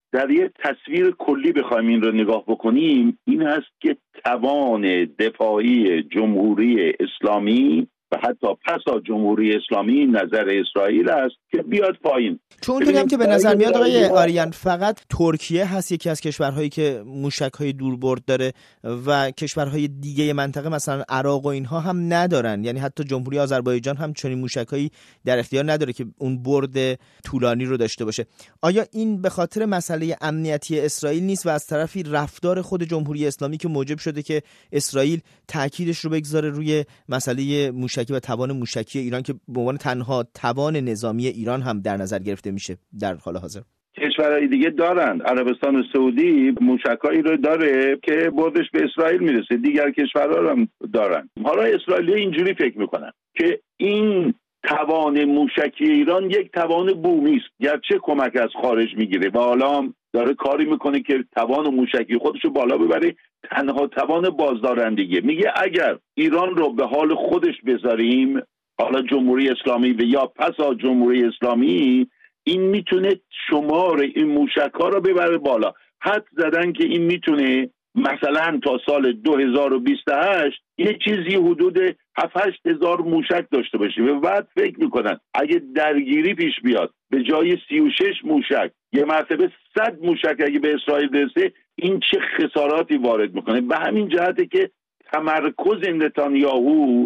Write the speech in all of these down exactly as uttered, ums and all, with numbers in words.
در یک تصویر کلی بخوایم این رو نگاه بکنیم، این هست که توان دفاعی جمهوری اسلامی و حتی پسا جمهوری اسلامی نظر اسرائیل است که بیاد پایین. چون اونطوری هم که به نظر میاد آقای آریان فقط ترکیه هست یکی از کشورهایی که موشک‌های دوربرد داره و کشورهای دیگه منطقه مثلا عراق و اینها هم ندارن، یعنی حتی جمهوری آذربایجان هم چنین موشک‌هایی در اختیار نداره که اون برد طولانی رو داشته باشه. آیا این به خاطر مسئله امنیتی اسرائیل نیست و از طرفی رفتار خود جمهوری اسلامی که موجب شده که اسرائیل تاکیدش رو بگذاره روی مسئله موشکی و توان موشکی ایران که به عنوان تنها توان نظامی ایران هم در نظر گرفته میشه در حال حاضر؟ کشورهای دیگه دارن، عربستان سعودی موشکایی رو داره که بردش به اسرائیل میرسه، دیگر کشورها هم دارن. حالا اسرائیلی اینجوری فکر میکنن که این توان موشکی ایران یک توان بومی است، گرچه کمک از خارج میگیره و حالا داره کاری میکنه که توان موشکی خودش رو بالا ببره، تنها توان بازدارندگی. میگه اگر ایران رو به حال خودش بذاریم، حالا جمهوری اسلامی و یا پسا جمهوری اسلامی، این میتونه شمار این موشک‌ها رو ببره بالا. حد زدن که این میتونه مثلا تا سال دو هزار و بیست و هشت یه چیزی حدود هفت هشت هزار موشک داشته باشه و بعد فکر میکنن اگه درگیری پیش بیاد به جای سی و شش موشک یه مرتبه صد موشک اگه به اسرائیل برسه، این چه خساراتی وارد میکنه. به همین جهته که تمرکز نتانیاهو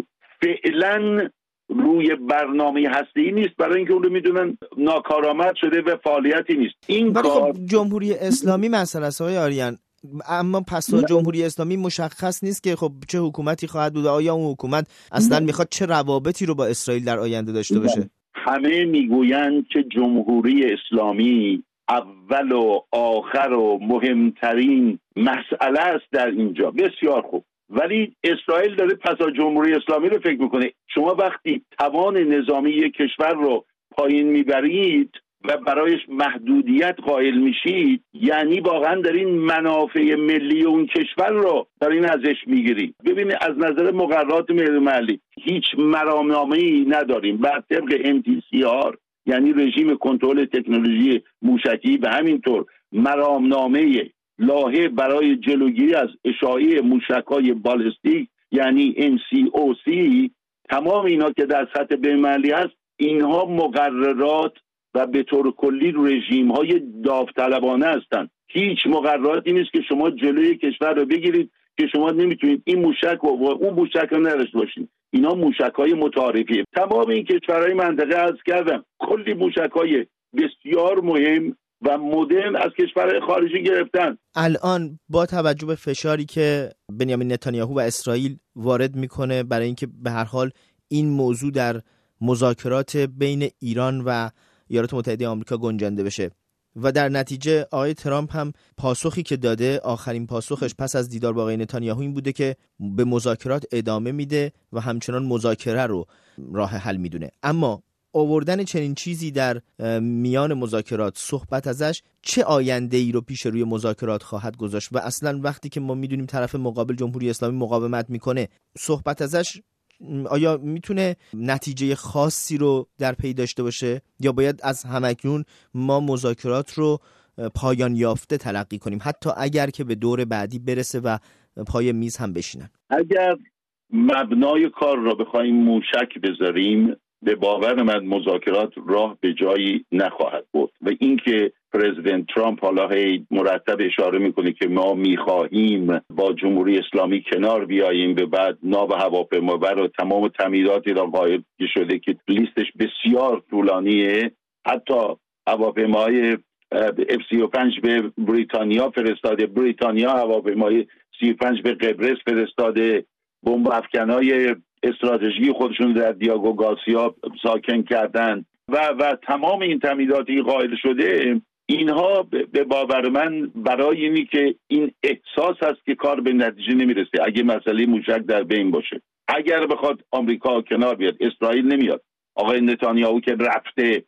فعلا روی برنامه هسته‌ای نیست، برای اینکه اون رو میدونن ناکارآمد شده و فعالیتی نیست. این کار خب جمهوری اسلامی مسئله است آقای آریان، اما پس جمهوری اسلامی مشخص نیست که خب چه حکومتی خواهد بود، آیا اون حکومت اصلا میخواد چه روابطی رو با اسرائیل در آینده داشته باشه؟ همه میگویند که جمهوری اسلامی اول و آخر و مهمترین مسئله است در اینجا. بسیار خوب، ولی اسرائیل داره پسا جمهوری اسلامی رو فکر میکنه. شما وقتی توان نظامی یک کشور رو پایین میبرید و برایش محدودیت قائل میشید، یعنی واقعا دارین منافع ملی اون کشور رو دارین ازش میگیرید. ببینید از نظر مقررات ملی محلی هیچ مرامنامه‌ای نداریم بر طبق ام تی سی آر، یعنی رژیم کنترل تکنولوژی موشکی، و همینطور مرامنامه لایحه برای جلوگیری از اشاعه موشک‌های بالستیک یعنی ان سی او سی. تمام اینا که در سطح بین‌المللی هست، اینها مقررات و به طور کلی رژیم‌های داوطلبانه هستند. هیچ مقرراتی نیست که شما جلوی کشور رو بگیرید که شما نمیتونید این موشک و اون موشک رو نداشته باشید. اینا موشک‌های متعارفیه. تمام این کشورهای منطقه عرض کردم کلی موشک‌های بسیار مهم و مدرن از کشورهای خارجی گرفتن. الان با توجه به فشاری که بنیامین نتانیاهو و اسرائیل وارد میکنه برای اینکه به هر حال این موضوع در مذاکرات بین ایران و ایالات متحده آمریکا گنجانده بشه و در نتیجه آقای ترامپ هم پاسخی که داده، آخرین پاسخش پس از دیدار با آقای نتانیاهو این بوده که به مذاکرات ادامه میده و همچنان مذاکره رو راه حل میدونه. اما آوردن چنین چیزی در میان مذاکرات، صحبت ازش، چه آینده ای رو پیش روی مذاکرات خواهد گذاشت؟ و اصلا وقتی که ما میدونیم طرف مقابل جمهوری اسلامی مقاومت میکنه، صحبت ازش آیا میتونه نتیجه خاصی رو در پی داشته باشه یا باید از همکنون ما مذاکرات رو پایان یافته تلقی کنیم، حتی اگر که به دور بعدی برسه و پای میز هم بشینن؟ اگر مبنای کار را بخوایم موشک بذاریم، به باور من مذاکرات راه به جایی نخواهد برد. و اینکه پرزیدنت ترامپ حالا هی مرتب اشاره میکنه که ما میخواهیم با جمهوری اسلامی کنار بیاییم، به بعد ناو هواپیمابر و تمام تمهیداتی را قائل شده که لیستش بسیار طولانیه. حتی هواپیماهای اف سی و پنج به بریتانیا فرستاده، بریتانیا هواپیمای سی و پنج به قبرس فرستاده، بمب افکنای استراتژی خودشون در دیاگو گارسیا ساکن کردن و و تمام این تمهیداتی قائل شده. اینها به باور من برای اینی که این احساس هست که کار به نتیجه نمیرسه اگه مسئله موشک در بین باشه. اگر بخواد آمریکا کنار بیاد، اسرائیل نمیاد. آقای نتانیاهو که رفته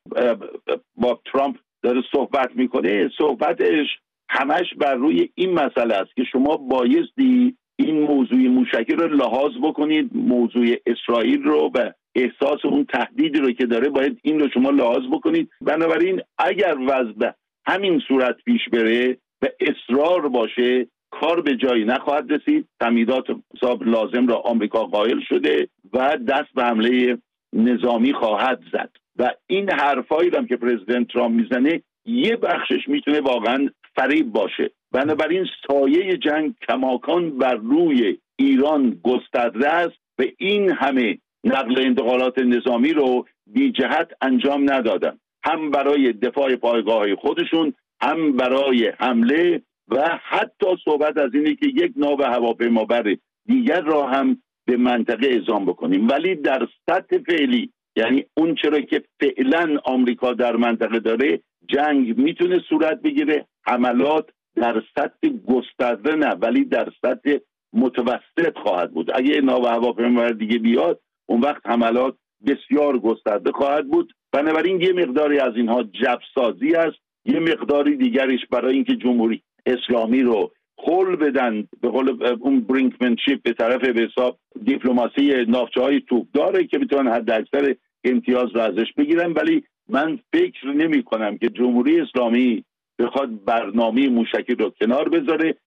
با ترامپ داره صحبت میکنه، صحبتش همش بر روی این مسئله است که شما بایستی این موضوع موشکی رو لحاظ بکنید، موضوع اسرائیل رو و احساس اون تهدیدی رو که داره باید این رو شما لحاظ بکنید. بنابراین اگر وضع همین صورت پیش بره و اصرار باشه کار به جایی نخواهد رسید. تمهیدات حساب لازم را آمریکا قائل شده و دست به حمله نظامی خواهد زد و این حرفایی هم که پرزیدنت ترامپ میزنه یه بخشش میتونه واقعا فریب باشه. بنابراین سایه جنگ کماکان بر روی ایران گسترده است و این همه نقل انتقالات نظامی رو بی جهت انجام ندادن، هم برای دفاع پایگاه خودشون، هم برای حمله و حتی صحبت از اینه که یک ناو هواپیمابر دیگر را هم به منطقه اعزام بکنیم. ولی در سطح فعلی، یعنی اون چرا که فعلا آمریکا در منطقه داره، جنگ میتونه صورت بگیره، حملات در سطح گسترده نه ولی در سطح متوسط خواهد بود. اگه ناو هواپیمابر دیگه بیاد اون وقت حملات بسیار گسترده خواهد بود. بنابراین یه مقداری از اینها جبسازی است، یه مقداری دیگریش برای اینکه جمهوری اسلامی رو خل بدن، به قول اون برینکمنشیپ به طرف به حساب دیپلماسی ناوچه‌های توپداره که میتونن حد اکثر امتیاز رو ازش بگیرن. ولی من فکر نمی کنم که جمهوری اسلامی بخواد برنامه موشکی رو کنار بذاره